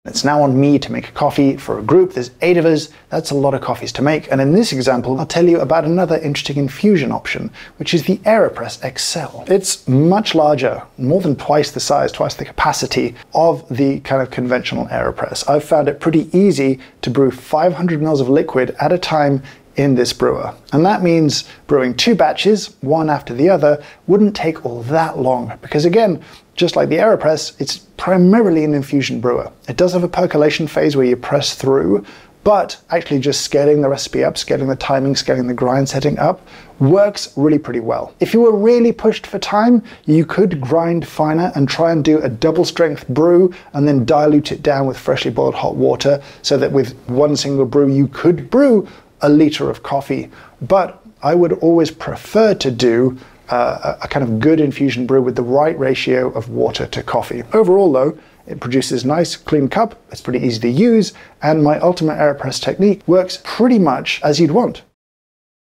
It's now on me to make a coffee for a group. There's 8 of us. That's a lot of coffees to make. And in this example, I'll tell you about another interesting infusion option, which is the AeroPress XL. It's much larger, more than twice the size, twice the capacity of the kind of conventional AeroPress. I've found it pretty easy to brew 500 mils of liquid at a time in this brewer. And that means brewing 2 batches, one after the other, wouldn't take all that long, because again, just like the AeroPress, it's primarily an infusion brewer. It does have a percolation phase where you press through, but actually just scaling the recipe up, scaling the timing, scaling the grind setting up, works really pretty well. If you were really pushed for time, you could grind finer and try and do a double strength brew and then dilute it down with freshly boiled hot water so that with one single brew you could brew a liter of coffee. But I would always prefer to do a kind of good infusion brew with the right ratio of water to coffee. Overall though, it produces nice clean cup, it's pretty easy to use, and my Ultima AeroPress technique works pretty much as you'd want.